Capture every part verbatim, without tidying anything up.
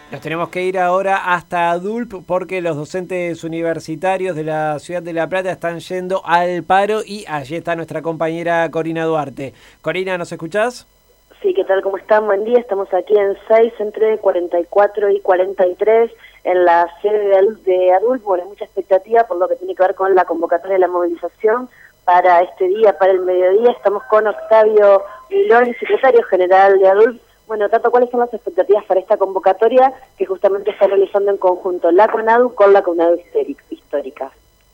Nos tenemos que ir ahora hasta Adulp porque los docentes universitarios de la ciudad de La Plata están yendo al paro y allí está nuestra compañera Corina Duarte. Corina, ¿nos escuchás? Sí, ¿qué tal? ¿Cómo están? Buen día. Estamos aquí en seis, entre cuarenta y cuatro y cuarenta y tres, en la sede de Adulp. Bueno, hay mucha expectativa por lo que tiene que ver con la convocatoria de la movilización para este día, para el mediodía. Estamos con Octavio Milón, secretario general de Adulp. Bueno, Tato, ¿cuáles son las expectativas para esta convocatoria que justamente está realizando en conjunto la CONADU con la CONADU histórica?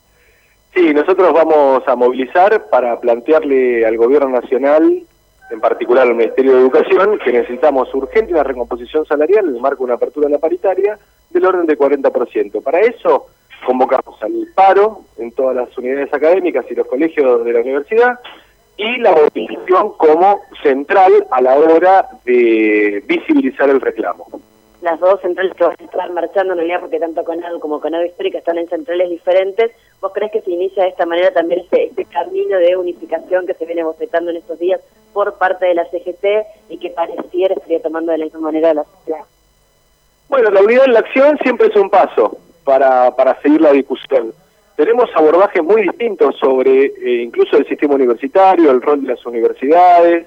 Sí, nosotros vamos a movilizar para plantearle al Gobierno Nacional, en particular al Ministerio de Educación, que necesitamos urgente una recomposición salarial en el marco de una apertura de la paritaria del orden de cuarenta por ciento. Para eso convocamos al paro en todas las unidades académicas y los colegios de la universidad, y la movilización como central a la hora de visibilizar el reclamo. Las dos centrales que van a estar marchando en realidad, porque tanto CONADU como CONADU histórica están en centrales diferentes. ¿Vos crees que se inicia de esta manera también este, este camino de unificación que se viene bocetando en estos días por parte de la C G T y que pareciera estaría tomando de la misma manera la sociedad? Bueno, la unidad en la acción siempre es un paso para, para seguir la discusión. Tenemos abordajes muy distintos sobre eh, incluso el sistema universitario, el rol de las universidades.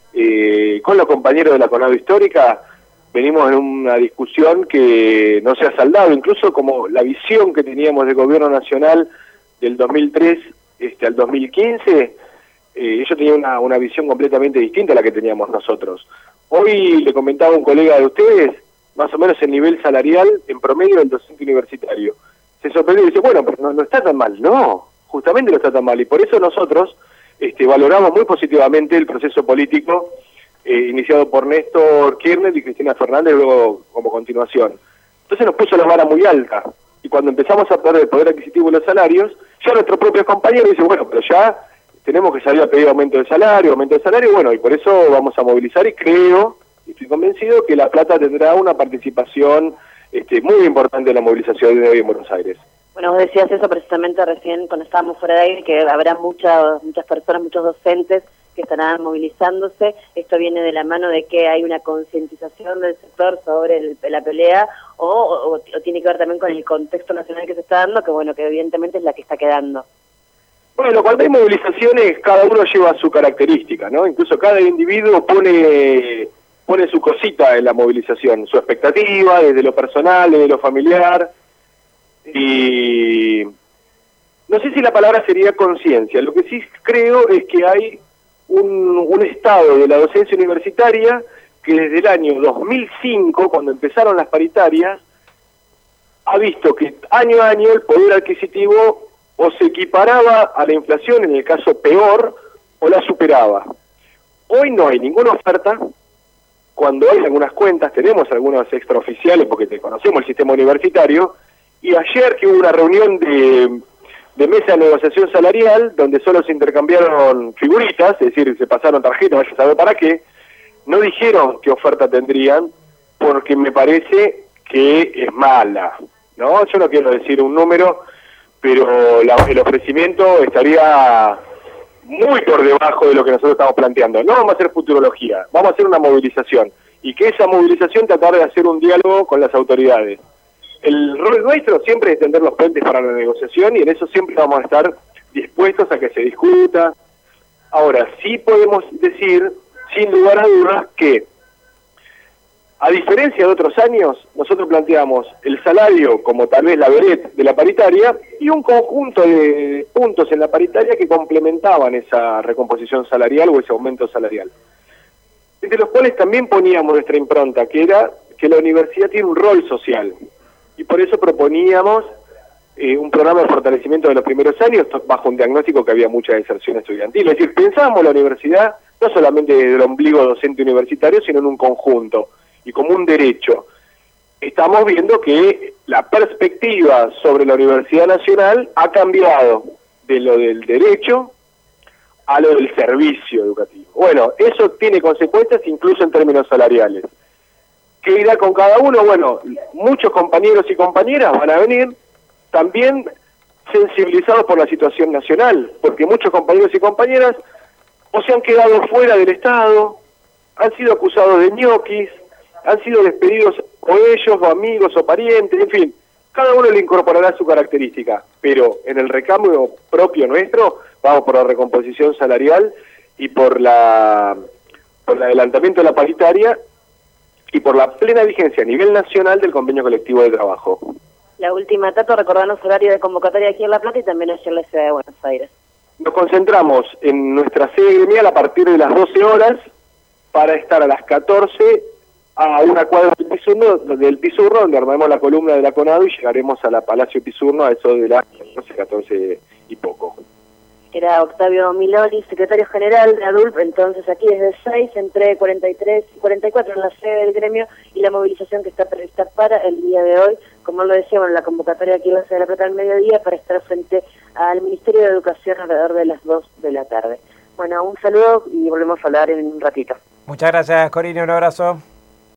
Eh, con los compañeros de la CONADU histórica venimos en una discusión que no se ha saldado, incluso como la visión que teníamos del gobierno nacional del dos mil tres este, al dos mil quince, eh, ellos tenían una, una visión completamente distinta a la que teníamos nosotros. Hoy le comentaba a un colega de ustedes, más o menos el nivel salarial en promedio del docente universitario. Se sorprendió y dice, bueno, pero no, no está tan mal. No, justamente no está tan mal. Y por eso nosotros este, valoramos muy positivamente el proceso político eh, iniciado por Néstor Kirchner y Cristina Fernández luego como continuación. Entonces nos puso la vara muy alta. Y cuando empezamos a perder el poder adquisitivo de los salarios, ya nuestros propios compañeros dicen, bueno, pero ya tenemos que salir a pedir aumento de salario, aumento de salario, bueno, y por eso vamos a movilizar y creo, y estoy convencido, que La Plata tendrá una participación Este, muy importante la movilización de hoy en Buenos Aires. Bueno, vos decías eso precisamente recién cuando estábamos fuera de aire, que habrá muchas muchas personas, muchos docentes que estarán movilizándose. Esto viene de la mano de que hay una concientización del sector sobre el, la pelea o, o, o tiene que ver también con el contexto nacional que se está dando, que bueno, que evidentemente es la que está quedando. Bueno, cuando hay movilizaciones cada uno lleva su característica, ¿no? Incluso cada individuo pone... pone su cosita en la movilización, su expectativa, desde lo personal, desde lo familiar, y no sé si la palabra sería conciencia. Lo que sí creo es que hay un, un estado de la docencia universitaria que desde el año dos mil cinco, cuando empezaron las paritarias, ha visto que año a año el poder adquisitivo o se equiparaba a la inflación, en el caso peor, o la superaba. Hoy no hay ninguna oferta. Cuando hay algunas cuentas, tenemos algunos extraoficiales porque conocemos el sistema universitario, y ayer que hubo una reunión de, de mesa de negociación salarial, donde solo se intercambiaron figuritas, es decir, se pasaron tarjetas, vaya a saber para qué, no dijeron qué oferta tendrían, porque me parece que es mala, ¿no? Yo no quiero decir un número, pero la, el ofrecimiento estaría muy por debajo de lo que nosotros estamos planteando. No vamos a hacer futurología, vamos a hacer una movilización, y que esa movilización tratar de hacer un diálogo con las autoridades. El rol nuestro siempre es tender los puentes para la negociación, y en eso siempre vamos a estar dispuestos a que se discuta. Ahora, sí podemos decir, sin lugar a dudas, que a diferencia de otros años, nosotros planteamos el salario como tal vez la vereda de la paritaria y un conjunto de puntos en la paritaria que complementaban esa recomposición salarial o ese aumento salarial. Entre los cuales también poníamos nuestra impronta, que era que la universidad tiene un rol social. Y por eso proponíamos eh, un programa de fortalecimiento de los primeros años, bajo un diagnóstico que había mucha deserción estudiantil. Es decir, pensábamos la universidad no solamente desde el ombligo docente universitario, sino en un conjunto y como un derecho. Estamos viendo que la perspectiva sobre la Universidad Nacional ha cambiado de lo del derecho a lo del servicio educativo. Bueno, eso tiene consecuencias incluso en términos salariales. ¿Qué irá con cada uno? Bueno, muchos compañeros y compañeras van a venir también sensibilizados por la situación nacional, porque muchos compañeros y compañeras o se han quedado fuera del Estado, han sido acusados de ñoquis, han sido despedidos o ellos, o amigos, o parientes, en fin, cada uno le incorporará su característica, pero en el recambio propio nuestro vamos por la recomposición salarial y por la por el adelantamiento de la paritaria y por la plena vigencia a nivel nacional del convenio colectivo de trabajo. La última, Tato, recordarnos horario de convocatoria aquí en La Plata y también allí en la ciudad de Buenos Aires. Nos concentramos en nuestra sede gremial a partir de las doce horas para estar a las catorce a una cuadra del Pisurno, del Pisurno, donde armamos la columna de la CONADO y llegaremos a la Palacio Pisurno a eso de las catorce, catorce y poco. Era Octavio Miloli, secretario general de ADULP, entonces aquí desde seis, entre cuarenta y tres y cuarenta y cuatro en la sede del gremio, y la movilización que está prevista para el día de hoy, como lo decíamos, la convocatoria aquí en la sede de La Plata al mediodía para estar frente al Ministerio de Educación alrededor de las dos de la tarde. Bueno, un saludo y volvemos a hablar en un ratito. Muchas gracias, Corina, un abrazo.